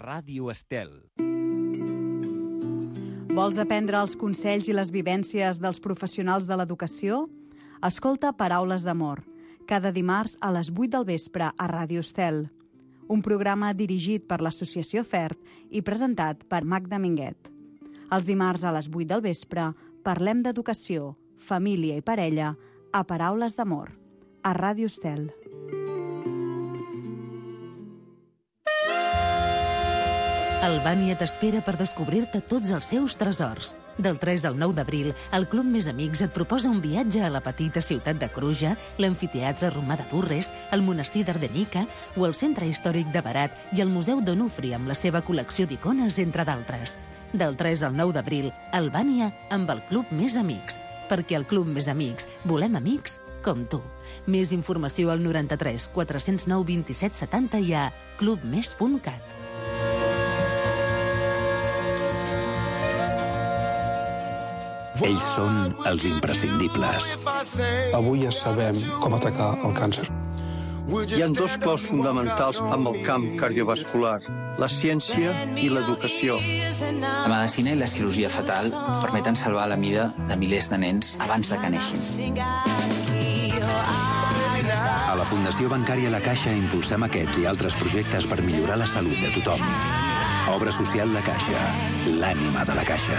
Ràdio Estel. Vols aprendre els consells i les vivències dels professionals de l'educació? Escolta Paraules d'Amor, cada dimarts a les 8 del vespre a Ràdio Estel. Un programa dirigit per l'Associació FERT i presentat per Magda Minguet. Els dimarts a les 8 del vespre parlem d'educació, família i parella a Paraules d'Amor, a Ràdio Estel. Albània t'espera per descobrir-te tots els seus tresors. Del 3 al 9 d'abril, el Club Més Amics et proposa un viatge a la petita ciutat de Cruja, l'amfiteatre romà de Durres, el monestir d'Ardenica o el centre històric de Berat i el Museu d'Onufri amb la seva col·lecció d'icones, entre d'altres. Del 3 al 9 d'abril, Albània amb el Club Més Amics. Perquè al Club Més Amics volem amics com tu. Més informació al 93 409 27 70 i a clubmes.cat. Ells són els imprescindibles. Avui ja sabem com atacar el càncer. Hi ha dos claus fonamentals amb el camp cardiovascular, la ciència i l'educació. La medicina i la cirurgia fetal permeten salvar la vida de milers de nens abans de que neixin. A la Fundació Bancària La Caixa impulsem aquests i altres projectes per millorar la salut de tothom. Obra social La Caixa, l'ànima de la Caixa.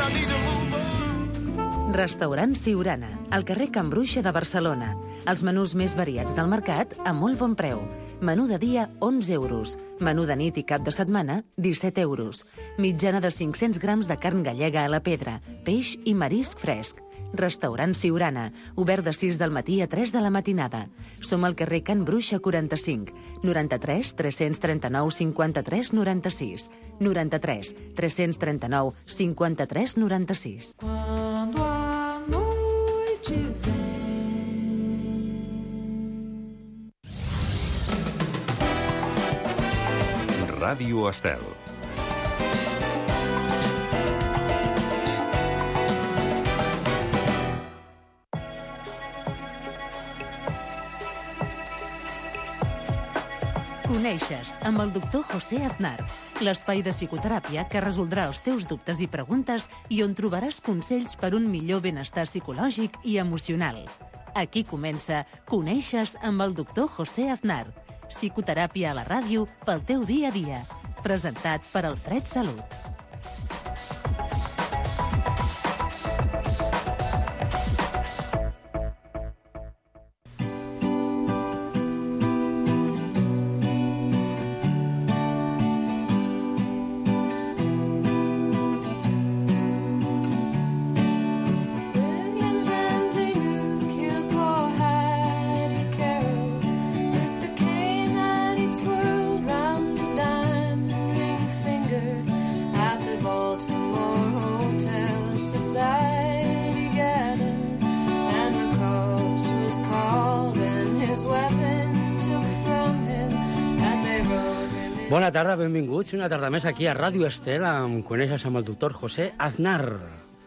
Restaurant Siurana, al carrer Can Bruixa de Barcelona. Els menús més variats del mercat a molt bon preu. Menú de dia, 11 euros. Menú de nit i cap de setmana, 17 euros. Mitjana de 500 grams de carn gallega a la pedra, peix i marisc fresc. Restaurant Siurana, obert de 6 del matí a 3 de la matinada. Som al carrer Can Bruixa 45, 93 339 53 96, 93 339 53 96. Ràdio Estel. Coneixes amb el doctor José Aznar, l'espai de psicoteràpia que resoldrà els teus dubtes i preguntes i on trobaràs consells per un millor benestar psicològic i emocional. Aquí comença Coneixes amb el doctor José Aznar, psicoteràpia a la ràdio pel teu dia a dia, presentat per Alfred Salut. Bona tarda, benvinguts una tarda més aquí a Ràdio Estel amb Coneixes amb el doctor José Aznar.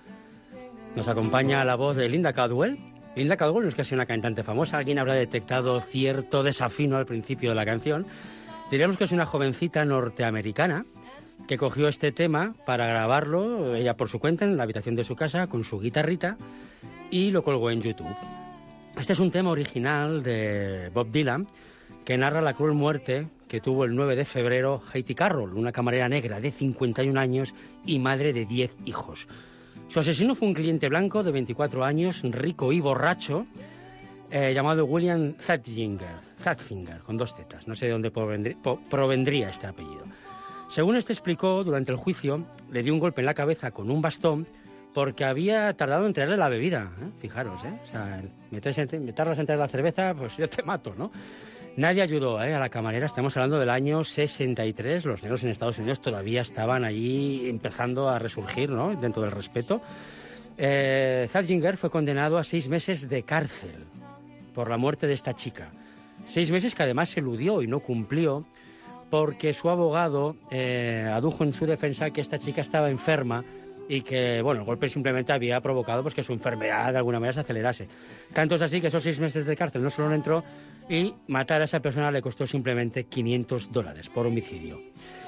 Nos acompaña la voz de Linda Caldwell. Linda Caldwell no es casi una cantante famosa, alguien habrá detectado cierto desafino al principio de la canción. Diríamos que es una jovencita norteamericana que cogió este tema para grabarlo, ella por su cuenta, en la habitación de su casa, con su guitarrita, y lo colgó en YouTube. Este es un tema original de Bob Dylan, que narra la cruel muerte que tuvo el 9 de febrero Hattie Carroll, una camarera negra de 51 años y madre de 10 hijos. Su asesino fue un cliente blanco de 24 años, rico y borracho, llamado William Zatzinger, con 2 zetas. No sé de dónde provendría este apellido. Según este explicó, durante el juicio, le dio un golpe en la cabeza con un bastón porque había tardado en traerle la bebida. Fijaros, O sea, me tardas en traer la cerveza, pues yo te mato, ¿no? Nadie ayudó a la camarera, estamos hablando del año 63, los negros en Estados Unidos todavía estaban allí empezando a resurgir, ¿no?, dentro del respeto. Zatzinger fue condenado a 6 meses de cárcel por la muerte de esta chica. 6 meses que además eludió y no cumplió porque su abogado adujo en su defensa que esta chica estaba enferma y que, bueno, el golpe simplemente había provocado pues que su enfermedad de alguna manera se acelerase. Tanto es así que esos 6 meses de cárcel no solo no entró, y matar a esa persona le costó simplemente $500 por homicidio.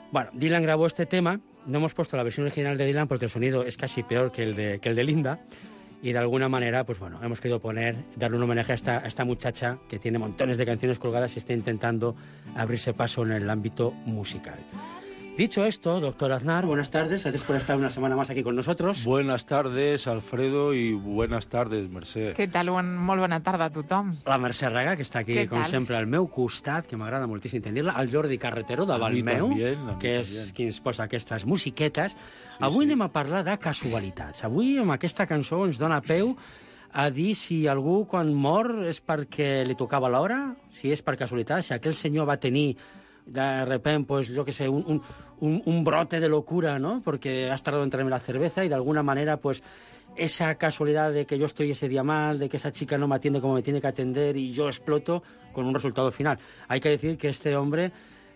Bueno, Dylan grabó este tema. No hemos puesto la versión original de Dylan porque el sonido es casi peor que el de Linda. Y de alguna manera, pues bueno, hemos querido darle un homenaje a esta muchacha que tiene montones de canciones colgadas y está intentando abrirse paso en el ámbito musical. Dicho esto, doctor Aznar, buenas tardes. Gracias por estar una semana más aquí con nosotros. Buenas tardes, Alfredo, i buenas tardes, Mercè. Què tal? Molt bona tarda a tothom. La Mercè Raga, que està aquí, com sempre, al meu costat, que m'agrada moltíssim tenir-la. El Jordi Carretero, davant meu, que és qui ens posa aquestes musiquetes. Avui anem a parlar de casualitats. Avui, amb aquesta cançó, ens dona peu a dir si algú, quan mor, és perquè li tocava l'hora, si és per casualitat, si aquell senyor va tenir de repente, pues yo que sé, un brote de locura, ¿no? Porque has tardado en traerme la cerveza y de alguna manera, pues, esa casualidad de que yo estoy ese día mal, de que esa chica no me atiende como me tiene que atender y yo exploto con un resultado final. Hay que decir que este hombre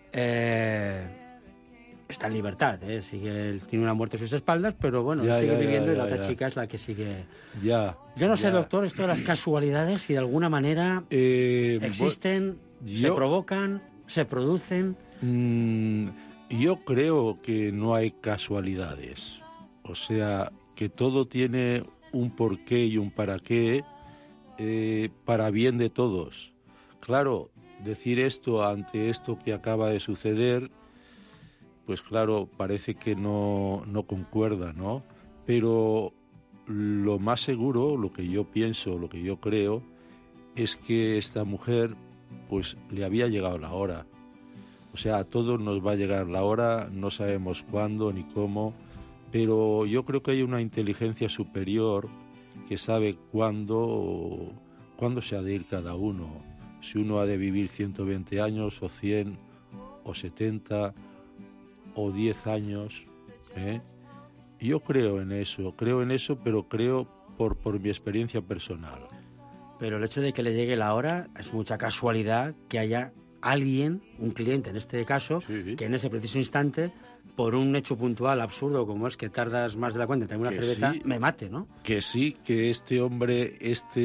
está en libertad, ¿eh? Tiene una muerte a sus espaldas, pero bueno, sigue viviendo y la otra chica es la que sigue... Yo no sé, doctor, esto de las casualidades, si de alguna manera existen, se provocan... ¿Se producen? Yo creo que no hay casualidades. O sea, que todo tiene un porqué y un para qué, para bien de todos. Claro, decir esto ante esto que acaba de suceder, pues claro, parece que no concuerda, ¿no? Pero lo más seguro, lo que yo pienso, lo que yo creo, es que esta mujer... pues le había llegado la hora. O sea, a todos nos va a llegar la hora, no sabemos cuándo ni cómo, pero yo creo que hay una inteligencia superior que sabe cuándo se ha de ir cada uno. Si uno ha de vivir 120 años o 100 o 70 o 10 años. Yo creo en eso, pero creo por mi experiencia personal. Pero el hecho de que le llegue la hora es mucha casualidad que haya alguien, un cliente en este caso, que en ese preciso instante, por un hecho puntual absurdo como es que tardas más de la cuenta en traerme una cerveza, me mate, ¿no? Que sí, que este hombre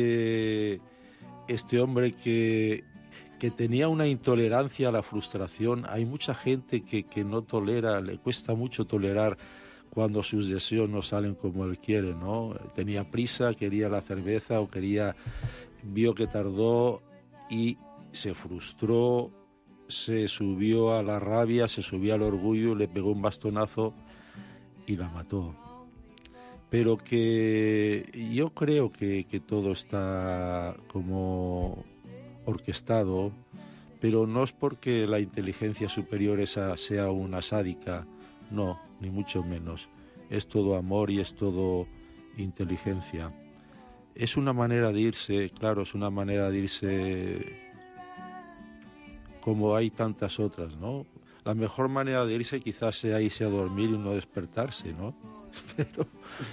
que tenía una intolerancia a la frustración. Hay mucha gente que no tolera, le cuesta mucho tolerar cuando sus deseos no salen como él quiere, ¿no? Tenía prisa, quería la cerveza vio que tardó y se frustró, se subió a la rabia, se subió al orgullo, le pegó un bastonazo y la mató. Pero que yo creo que todo está como orquestado, pero no es porque la inteligencia superior esa sea una sádica, no, ni mucho menos. Es todo amor y es todo inteligencia. Es una manera de irse, claro, es una manera de irse como hay tantas otras, ¿no? La mejor manera de irse quizás sea irse a dormir y no despertarse, ¿no? Pero,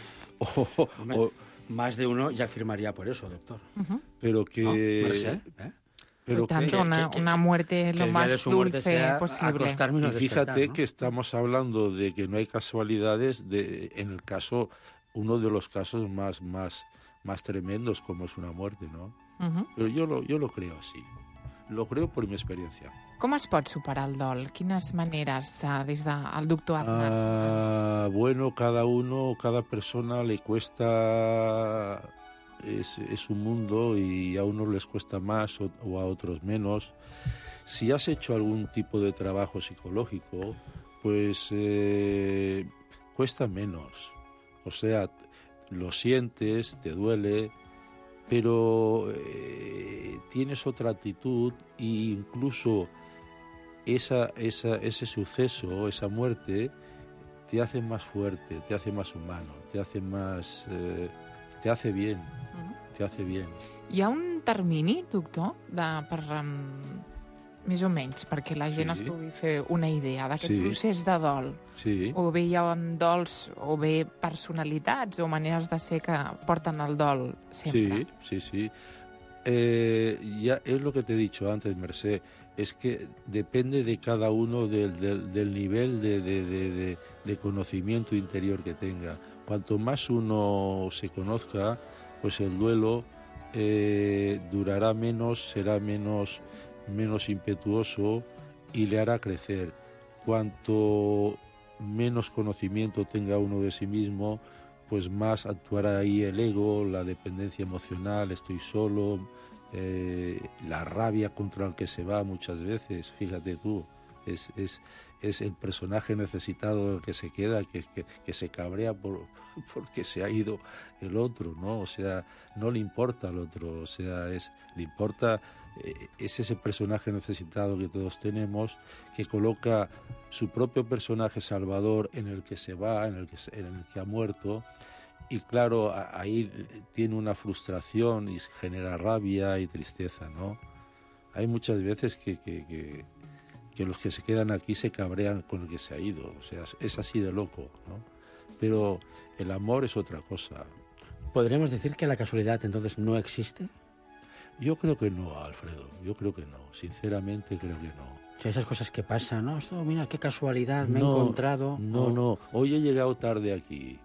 más de uno ya firmaría por eso, doctor. Pero que... No, Mercè, Pero por tanto, una muerte lo más dulce posible. Y fíjate, ¿no? Que estamos hablando de que no hay casualidades, en el caso, uno de los casos más tremendos como es una muerte, ¿no? Pero yo lo creo así. Lo creo por mi experiencia. Com es pot superar el dol? Quines maneres des del doctor Aznar? Bueno, cada persona le cuesta... Es un mundo y a unos les cuesta más o a otros menos. Si has hecho algún tipo de trabajo psicológico, pues cuesta menos. O sea, lo sientes, te duele, pero tienes otra actitud e incluso ese suceso, esa muerte, te hace más fuerte, te hace más humano, te hace más... te hace bien, te hace bien. Hi ha un termini, doctor, més o menys, perquè la gent es pugui fer una idea d'aquest procés de dol? O bé hi ha dols, o bé personalitats o maneres de ser que porten el dol sempre? Sí. Ya es lo que te he dicho antes, Mercè, es que depende de cada uno del nivel de conocimiento interior que tenga. Cuanto más uno se conozca, pues el duelo durará menos, será menos impetuoso y le hará crecer. cuanto menos conocimiento tenga uno de sí mismo, pues más actuará ahí el ego, la dependencia emocional, estoy solo, la rabia contra el que se va muchas veces, fíjate tú, es el personaje necesitado el que se queda, que se cabrea porque se ha ido el otro, ¿no? O sea, no le importa al otro, o sea, le importa, es ese personaje necesitado que todos tenemos, que coloca su propio personaje salvador en el que se va, en el que ha muerto, y claro, ahí tiene una frustración y genera rabia y tristeza, ¿no? Hay muchas veces que los que se quedan aquí se cabrean con el que se ha ido, o sea, es así de loco, ¿no? Pero el amor es otra cosa. ¿Podríamos decir que la casualidad entonces no existe? Yo creo que no, Alfredo, yo creo que no, sinceramente creo que no. O sea, esas cosas que pasan, ¿no? Esto, mira, qué casualidad, me he encontrado. No, hoy he llegado tarde aquí.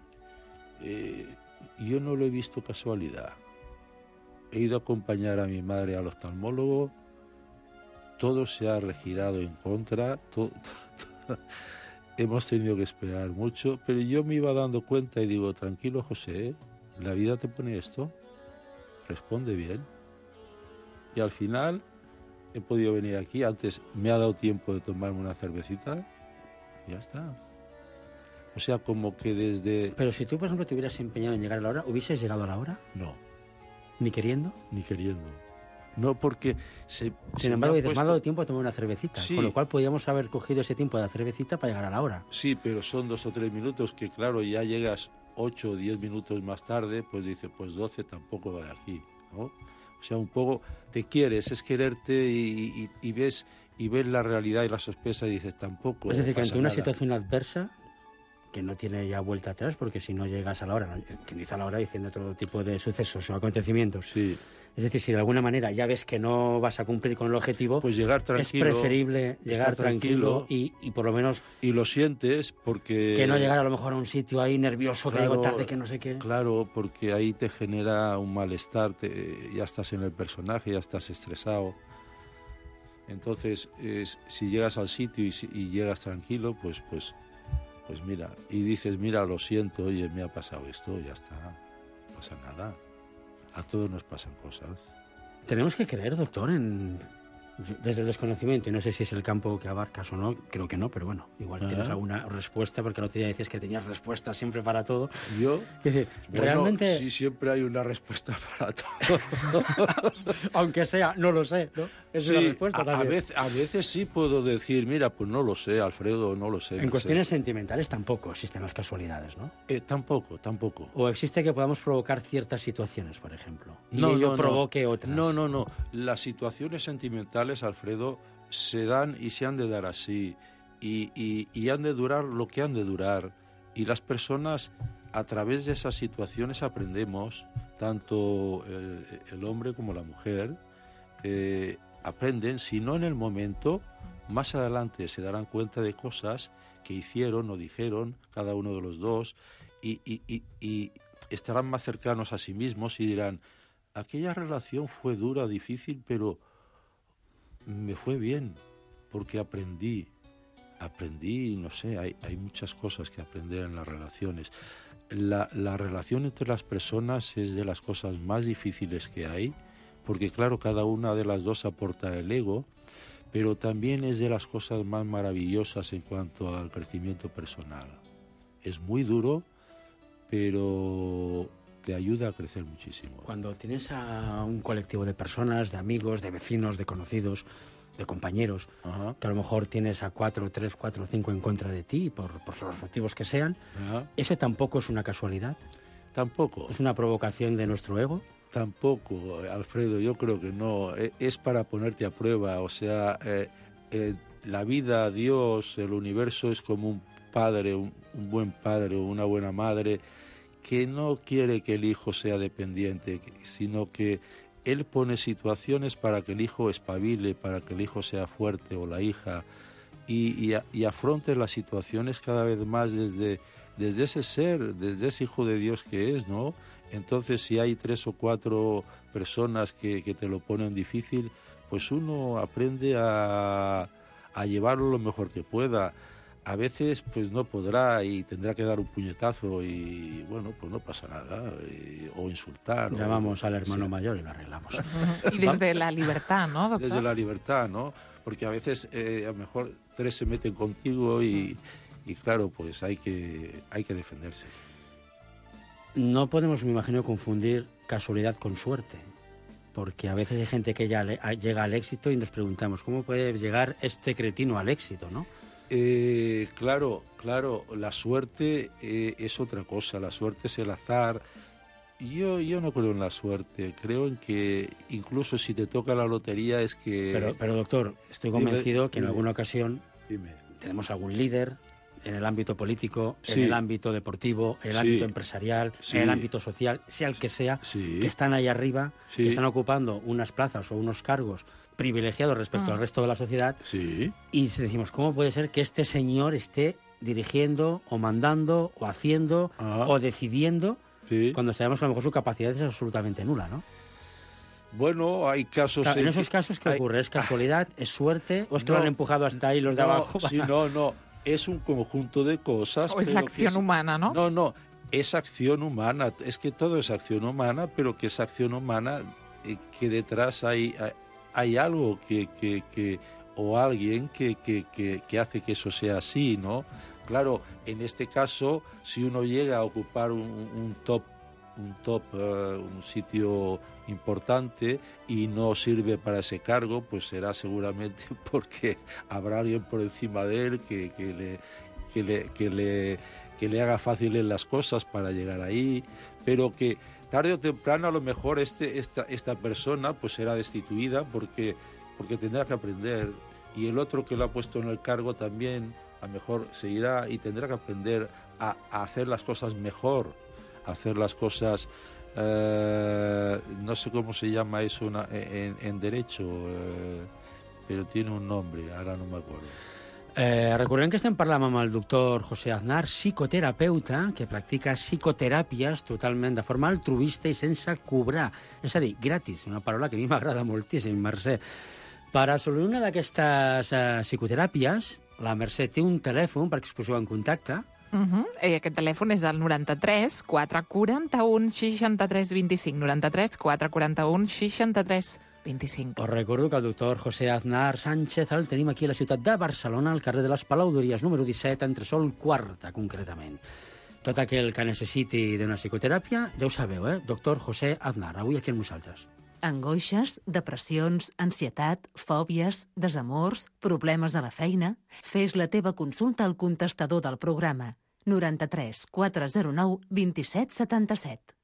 Yo no lo he visto casualidad. He ido a acompañar a mi madre al oftalmólogo, todo se ha regirado en contra, hemos tenido que esperar mucho, pero yo me iba dando cuenta y digo, tranquilo José, la vida te pone esto, responde bien. Y al final he podido venir aquí, antes me ha dado tiempo de tomarme una cervecita, y ya está. O sea, como que desde... Pero si tú, por ejemplo, te hubieras empeñado en llegar a la hora, ¿hubieses llegado a la hora? No. ¿Ni queriendo? Ni queriendo. No, porque... Sin embargo, dices, me ha dado tiempo de tomar una cervecita, sí. Con lo cual podíamos haber cogido ese tiempo de la cervecita para llegar a la hora. Sí, pero son 2 o 3 minutos que, claro, ya llegas 8 o 10 minutos más tarde, pues dices, pues 12 tampoco va de aquí, ¿no? O sea, un poco te quieres, es quererte y ves la realidad y la sospecha y dices, tampoco. Es decir, que ante una nada. situación adversa, que no tiene ya vuelta atrás, porque si no llegas a la hora, quien dice a la hora diciendo todo tipo de sucesos o acontecimientos. Sí. Es decir, si de alguna manera ya ves que no vas a cumplir con el objetivo, pues llegar tranquilo, es preferible llegar tranquilo y por lo menos... Y lo sientes porque... Que no llegar a lo mejor a un sitio ahí nervioso, claro, que llego tarde, que no sé qué. Claro, porque ahí te genera un malestar, ya estás en el personaje, ya estás estresado. Entonces, si llegas al sitio y llegas tranquilo, pues mira, y dices, mira, lo siento, oye, me ha pasado esto, ya está, no pasa nada. A todos nos pasan cosas. Tenemos que creer, doctor, desde el desconocimiento, y no sé si es el campo que abarcas o no, creo que no, pero bueno, igual tienes alguna respuesta, porque el otro día decías que tenías respuestas siempre para todo. ¿Yo? Realmente... Bueno, sí, siempre hay una respuesta para todo. Aunque sea, no lo sé, ¿no? Es una respuesta también. A veces sí puedo decir, mira, pues no lo sé, Alfredo, no lo sé. En cuestiones sentimentales tampoco existen las casualidades, ¿no? Tampoco. O existe que podamos provocar ciertas situaciones, por ejemplo, y ello provoque otras. No. Las situaciones sentimentales, Alfredo, se dan y se han de dar así, y han de durar lo que han de durar, y las personas a través de esas situaciones aprendemos, tanto el hombre como la mujer, aprenden, si no en el momento, más adelante se darán cuenta de cosas que hicieron o dijeron cada uno de los dos, y estarán más cercanos a sí mismos y dirán, aquella relación fue dura, difícil, pero me fue bien, porque aprendí, no sé, hay muchas cosas que aprender en las relaciones. La relación entre las personas es de las cosas más difíciles que hay, porque claro, cada una de las dos aporta el ego, pero también es de las cosas más maravillosas en cuanto al crecimiento personal. Es muy duro, pero te ayuda a crecer muchísimo. Cuando tienes a un colectivo de personas, de amigos, de vecinos, de conocidos, de compañeros, que a lo mejor tienes a 3, 4, 5 en contra de ti, por los motivos que sean, ¿eso tampoco es una casualidad? Tampoco. ¿Es una provocación de nuestro ego? Tampoco, Alfredo, yo creo que no. Es para ponerte a prueba, o sea, la vida, Dios, el universo es como un padre, un buen padre o una buena madre que no quiere que el hijo sea dependiente, sino que él pone situaciones para que el hijo espabile, para que el hijo sea fuerte o la hija, y afronte las situaciones cada vez más desde ese ser, desde ese hijo de Dios que es, ¿no? Entonces, si hay 3 o 4 personas que te lo ponen difícil, pues uno aprende a llevarlo lo mejor que pueda. a veces pues no podrá y tendrá que dar un puñetazo y bueno, pues no pasa nada, o insultar. Llamamos al hermano mayor y lo arreglamos. Y desde la libertad, ¿no, doctor? Desde la libertad, ¿no? Porque a veces a lo mejor 3 se meten contigo y claro, pues hay que defenderse. No podemos, me imagino, confundir casualidad con suerte, porque a veces hay gente que ya llega al éxito y nos preguntamos, ¿cómo puede llegar este cretino al éxito, no? Claro, la suerte es otra cosa, la suerte es el azar. Yo no creo en la suerte, creo en que incluso si te toca la lotería es que... Pero doctor, estoy convencido que en alguna ocasión tenemos algún líder en el ámbito político, en el ámbito deportivo, en el ámbito empresarial, en el ámbito social, sea el que sea, que están ahí arriba, que están ocupando unas plazas o unos cargos privilegiados respecto al resto de la sociedad, y decimos, ¿cómo puede ser que este señor esté dirigiendo o mandando o haciendo o decidiendo cuando sabemos que a lo mejor su capacidad es absolutamente nula, ¿no? Bueno, hay casos... Claro, en esos casos, ¿qué ocurre? ¿Es casualidad? ¿Es suerte? ¿O es que lo han empujado hasta ahí los de abajo? No. Es un conjunto de cosas... O es la acción humana, ¿no? No, es acción humana. Es que todo es acción humana, pero que esa acción humana, que detrás hay algo o alguien que hace que eso sea así, ¿no? Claro, en este caso, si uno llega a ocupar un sitio importante y no sirve para ese cargo, pues será seguramente porque habrá alguien por encima de él que le haga fáciles las cosas para llegar ahí, pero que tarde o temprano a lo mejor esta persona pues será destituida porque tendrá que aprender, y el otro que lo ha puesto en el cargo también a lo mejor seguirá y tendrá que aprender a hacer las cosas mejor, hacer las cosas, no sé cómo se llama eso en derecho, pero tiene un nombre, ahora no me acuerdo. Recordem que estem parlant amb el doctor José Aznar, psicoterapeuta, que practica psicoteràpies totalment de forma altruista i sense cobrar. És a dir, gratis, una paraula que a mi m'agrada moltíssim, Mercè. Per assolir una d'aquestes psicoteràpies, la Mercè té un telèfon perquè us poseu en contacte. Aquest telèfon és el 93 441 63 25. 93 441 63 25. Us recordo que el doctor José Aznar Sánchez el tenim aquí a la ciutat de Barcelona, al carrer de les Palaudories, número 17, entresòl quarta, concretament. Tot aquell que necessiti d'una psicoteràpia, ja ho sabeu, doctor José Aznar, avui aquí amb nosaltres. Angoixes, depressions, ansietat, fòbies, desamors, problemes a la feina... Fes la teva consulta al contestador del programa 93 409 27 77.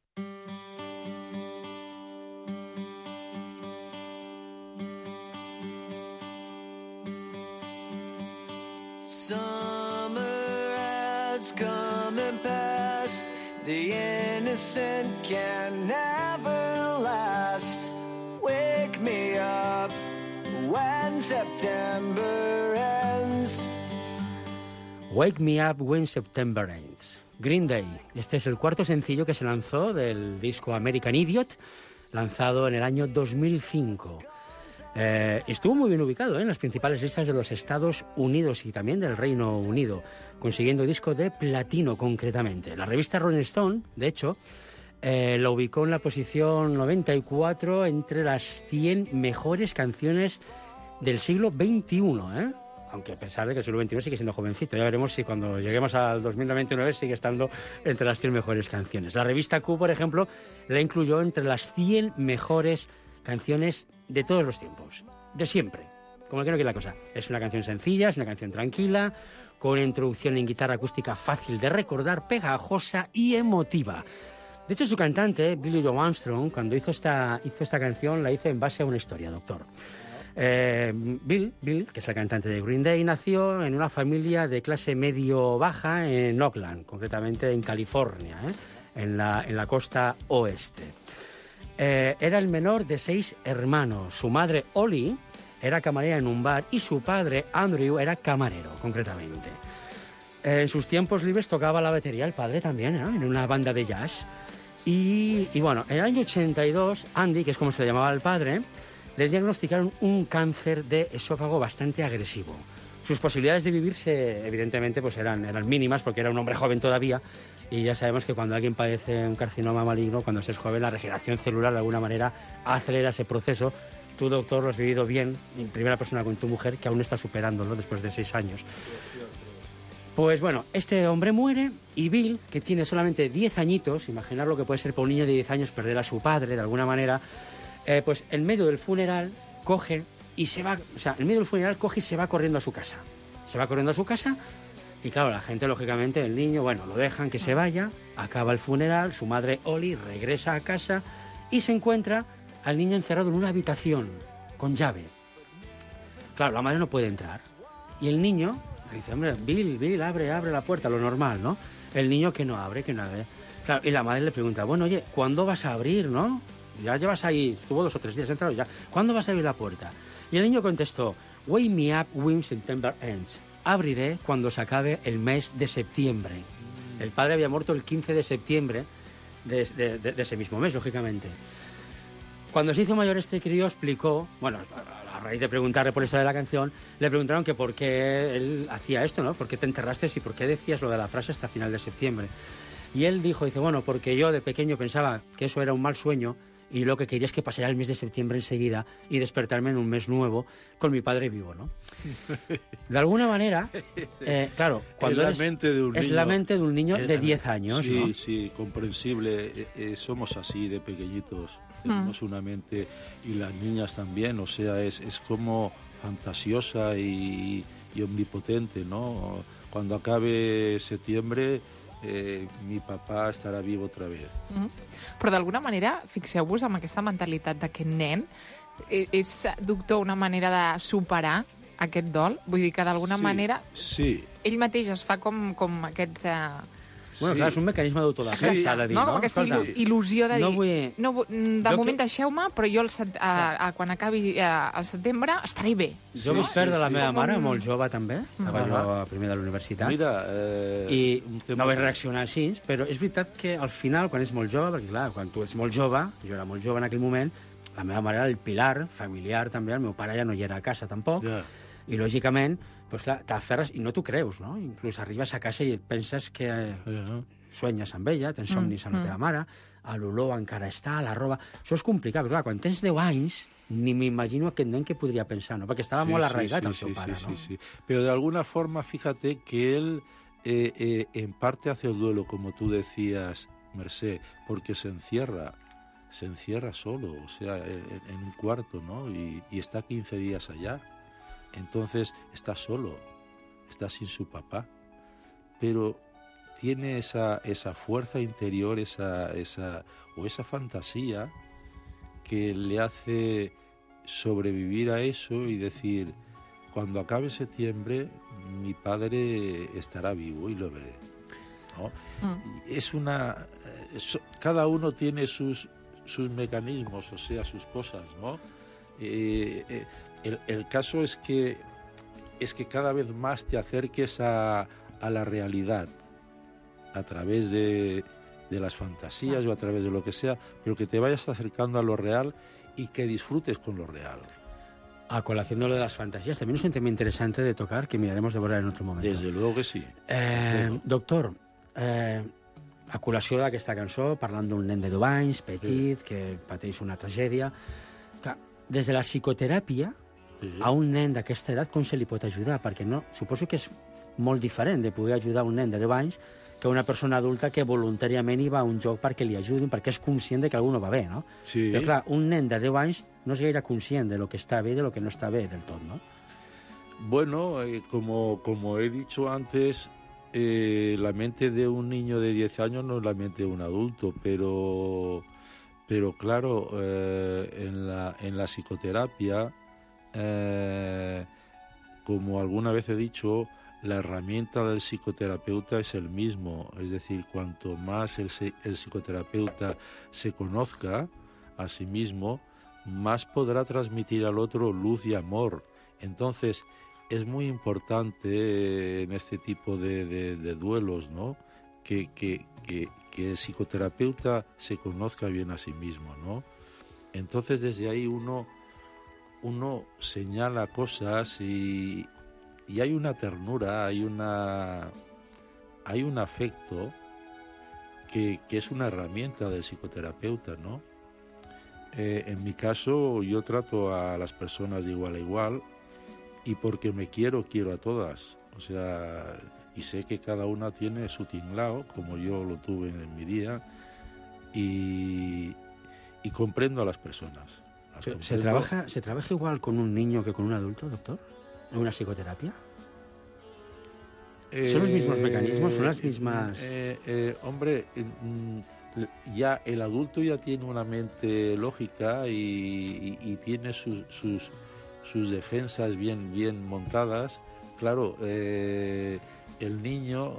Summer has come and passed. The innocent can never last. Wake me up when September ends. Wake Me Up When September Ends. Green Day. Este es el cuarto sencillo que se lanzó del disco American Idiot, lanzado en el año 2005. Estuvo muy bien ubicado en las principales listas de los Estados Unidos y también del Reino Unido, consiguiendo disco de platino concretamente. La revista Rolling Stone, de hecho, lo ubicó en la posición 94 entre las 100 mejores canciones del siglo XXI, aunque a pesar de que el siglo XXI sigue siendo jovencito. Ya veremos si cuando lleguemos al 2029 sigue estando entre las 100 mejores canciones. La revista Q, por ejemplo, la incluyó entre las 100 mejores canciones de todos los tiempos, de siempre. Como que no quiere la cosa. Es una canción sencilla, es una canción tranquila, con una introducción en guitarra acústica fácil de recordar, pegajosa y emotiva. De hecho, su cantante, Billie Joe Armstrong, cuando hizo esta canción, la hizo en base a una historia, doctor. Bill, que es el cantante de Green Day, nació en una familia de clase medio-baja en Oakland, concretamente en California, en la costa oeste. Era el menor de 6 hermanos. Su madre, Ollie, era camarera en un bar y su padre, Andrew, era camarero, concretamente. En sus tiempos libres tocaba la batería, el padre también, en una banda de jazz. Y bueno, en el año 82, Andy, que es como se le llamaba al padre, le diagnosticaron un cáncer de esófago bastante agresivo. Sus posibilidades de vivirse, evidentemente, pues eran mínimas, porque era un hombre joven todavía, y ya sabemos que cuando alguien padece un carcinoma maligno, cuando se es joven, la regeneración celular de alguna manera acelera ese proceso. Tú, doctor, lo has vivido bien, en primera persona con tu mujer, que aún está superándolo después de 6 años. Pues bueno, este hombre muere y Bill, que tiene solamente 10 añitos, imaginar lo que puede ser para un niño de 10 años perder a su padre de alguna manera, pues en medio del funeral coge y se va, y se va corriendo a su casa. Se va corriendo a su casa y claro, la gente, lógicamente, el niño, bueno, lo dejan que se vaya, acaba el funeral, su madre Ollie regresa a casa y se encuentra al niño encerrado en una habitación con llave. Claro, la madre no puede entrar y el niño le dice, hombre, Bill, abre la puerta, lo normal, ¿no? El niño que no abre. Claro, y la madre le pregunta, bueno, oye, ¿cuándo vas a abrir, no? Ya llevas ahí, estuvo 2 o 3 días entrado ya. ¿Cuándo vas a abrir la puerta? Y el niño contestó, wake me up when September ends. Abriré cuando se acabe el mes de septiembre. El padre había muerto el 15 de septiembre de ese mismo mes, lógicamente. Cuando se hizo mayor este crío explicó, bueno, a raíz de preguntarle por eso de la canción, le preguntaron que por qué él hacía esto, ¿no? ¿Por qué te enterraste y por qué decías lo de la frase hasta final de septiembre? Y él dice, bueno, porque yo de pequeño pensaba que eso era un mal sueño y lo que quería es que pasara el mes de septiembre enseguida y despertarme en un mes nuevo con mi padre vivo, ¿no? De alguna manera, claro, cuando es la mente de un niño de 10 años, sí, ¿no? Sí, comprensible. Somos así de pequeñitos. Tenemos una mente, y las niñas también, o sea, es como fantasiosa y omnipotente, ¿no? Cuando acabe septiembre, mi papà estarà viu otra vez. Però d'alguna manera, fixeu-vos amb aquesta mentalitat d'aquest nen, és, doctor, una manera de superar aquest dol? Vull dir que d'alguna manera ell mateix es fa com aquest... Bueno, clar, és un mecanisme d'autodefensa, de dir, no? Com aquesta il·lusió de dir, de moment deixeu-me, però jo quan acabi el setembre estaré bé. Jo vaig perdre la meva mare molt jove, també. Estava jo a primer de la universitat. I no vaig reaccionar així, però és veritat que al final, quan és molt jove, perquè clar, quan tu ets molt jove, jo era molt jove en aquell moment, la meva mare era el pilar familiar, també, el meu pare ja no hi era a casa, tampoc, i lògicament, pues clar, t'aferres i no t'ho creus, no? Inclús arribes a casa i et penses que suenyes amb ella, tens somnis amb la teva mare, l'olor encara està, la roba... Això és complicat, però clar, quan tens 10 anys ni m'imagino aquest nen que podria pensar, ¿no? Perquè estava molt arraigat al seu pare, ¿no? Sí. Pero de alguna forma, fíjate que él en parte hace el duelo, como tú decías, Mercé, porque se encierra solo, o sea, en un cuarto, ¿no? Y está 15 días allá. Entonces está solo, está sin su papá, pero tiene esa fuerza interior, esa fantasía que le hace sobrevivir a eso y decir, cuando acabe septiembre mi padre estará vivo y lo veré, ¿no? Es cada uno tiene sus mecanismos, o sea, sus cosas, ¿no? El caso es que cada vez más te acerques a la realidad a través de las fantasías o a través de lo que sea, pero que te vayas acercando a lo real y que disfrutes con lo real. A colación de lo de las fantasías, también es un tema interesante de tocar que miraremos de abordar en otro momento. Desde luego que sí. Doctor, a col·lació d'aquesta cançó, parlant d'un nen de 2 anys, petit, que pateix una tragèdia, que des de la psicoteràpia a un nen d'aquesta edat com se li pot ajudar? Perquè no, suposo que és molt diferent de poder ajudar un nen de 10 anys que una persona adulta que voluntàriament hi va a un joc perquè li ajudin, perquè és conscient de que algú no va bé, no? Sí. Però clar, un nen de 10 anys no és gaire conscient de lo que està bé i de lo que no està bé del tot, no? Bueno, como he dicho antes, la mente de un niño de 10 años no es la mente de un adulto, pero claro, en la psicoterapia, como alguna vez he dicho, la herramienta del psicoterapeuta es el mismo, es decir, cuanto más el psicoterapeuta se conozca a sí mismo, más podrá transmitir al otro luz y amor. Entonces, es muy importante en este tipo de duelos, ¿no? Que el psicoterapeuta se conozca bien a sí mismo, ¿no? Entonces, desde ahí uno señala cosas y y hay una ternura, hay un afecto que es una herramienta del psicoterapeuta, ¿no? En mi caso, yo trato a las personas de igual a igual, y porque me quiero a todas. O sea, y sé que cada una tiene su tinglao, como yo lo tuve en mi día, y comprendo a las personas. ¿Se trabaja igual con un niño que con un adulto, doctor? ¿En una psicoterapia? ¿Son los mismos mecanismos? ¿Son las mismas...? Hombre, ya el adulto ya tiene una mente lógica y tiene sus defensas bien montadas. Claro, el niño,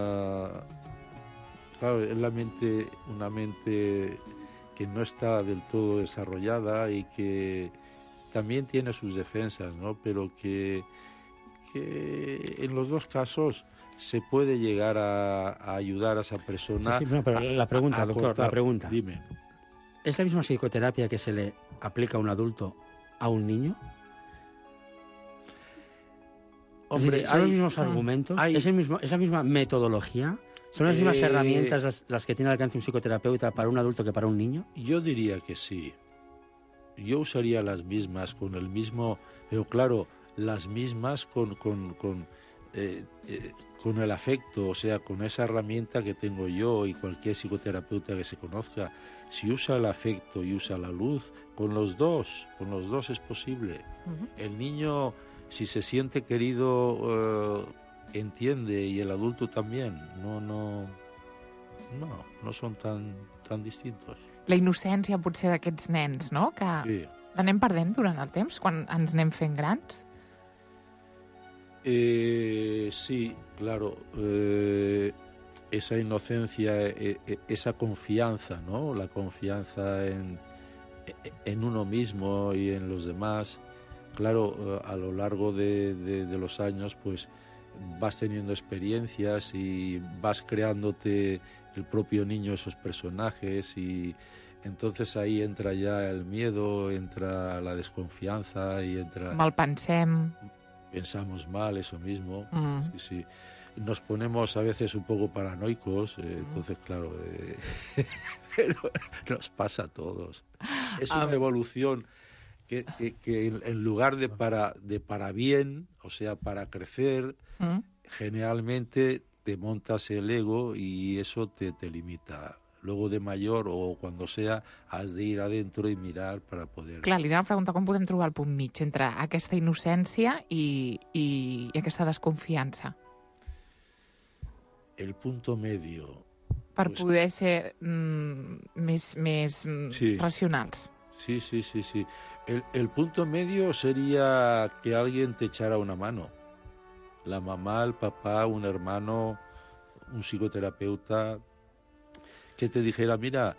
claro, es una mente que no está del todo desarrollada y que también tiene sus defensas, ¿no? Pero que en los dos casos se puede llegar a ayudar a esa persona. Sí, no, pero la pregunta, doctor, la pregunta. Dime. ¿Es la misma psicoterapia que se le aplica a un adulto a un niño? Hombre, ¿son los mismos argumentos? ¿Es la misma metodología? ¿Son las mismas herramientas las que tiene al alcance un psicoterapeuta para un adulto que para un niño? Yo diría que sí. Yo usaría las mismas con el mismo, pero claro, las mismas con el afecto, o sea, con esa herramienta que tengo yo y cualquier psicoterapeuta que se conozca. Si usa el afecto y usa la luz, con los dos es posible. Uh-huh. El niño, si se siente querido, entiende, y el adulto también. No son tan distintos. La innocència potser d'aquests nens, no? Que sí. L'anem perdent durant el temps, quan ens anem fent grans? Sí, claro. Esa inocencia, esa confianza, ¿no? La confianza en uno mismo y en los demás. Claro, a lo largo de los años, pues vas teniendo experiencias y vas creándote el propio niño esos personajes, y entonces ahí entra ya el miedo, entra la desconfianza y entra... Malpensem. Pensamos mal, eso mismo. Sí. Nos ponemos a veces un poco paranoicos, entonces claro, pero nos pasa a todos. Es una evolución que en lugar de para bien, o sea, para crecer, generalmente te montas el ego y eso te limita. Luego de mayor o cuando sea, has de ir adentro i mirar para poder... Clar, li anem a preguntar com podem trobar el punt mig entre aquesta innocència i aquesta desconfiança. El punto medio. Per poder ser més racionals. Sí. El punto medio sería que alguien te echara una mano. La mamá, el papá, un hermano, un psicoterapeuta, que te dijera, mira,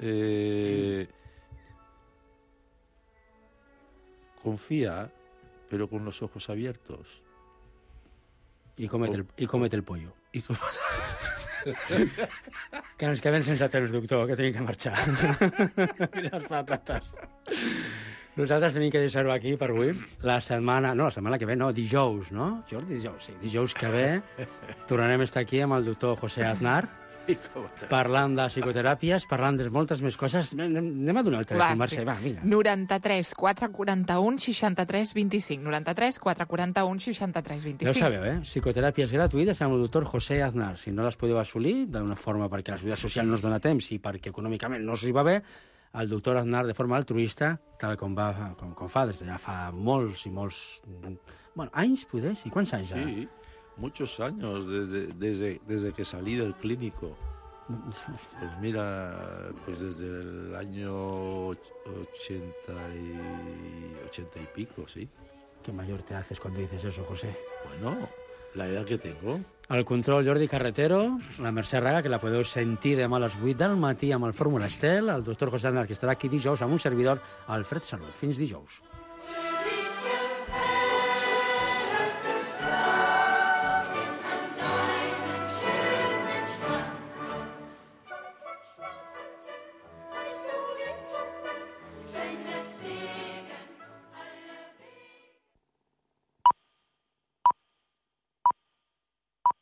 confía, pero con los ojos abiertos. I cómete el pollo. Que ens quedem sense temps, doctor, que tenim que marxar. I les patates. Nosaltres tenim que deixar-ho aquí per avui. La setmana que ve, dijous, no? Jordi, dijous, sí. Dijous que ve tornarem a estar aquí amb el doctor José Aznar, parlant de psicoteràpies, parlant de moltes més coses. Anem a donar el telèfon, Mercè, va, vinga. 93 441 63 25. 93 441 63 25. Ja ho sabeu, psicoteràpies gratuïtes amb el doctor José Aznar. Si no les podeu assolir d'una forma perquè la seguretat social no us dona temps i perquè econòmicament no us hi va bé, el doctor Aznar, de forma altruista, tal com fa des de ja fa molts i molts... Bueno, anys, poder? Sí, quants anys ja? Sí. Muchos años, desde que salí del clínico. Pues mira, pues desde el año 80 y pico, sí. ¿Qué mayor te haces cuando dices eso, José? Bueno, la edad que tengo. Al control, Jordi Carretero, la Mercè Raga, que la podeu sentir demà a les 8 del matí amb el Fórmula Estel, el doctor José Aznar, que estarà aquí dijous amb un servidor, Alfred Salut. Fins dijous.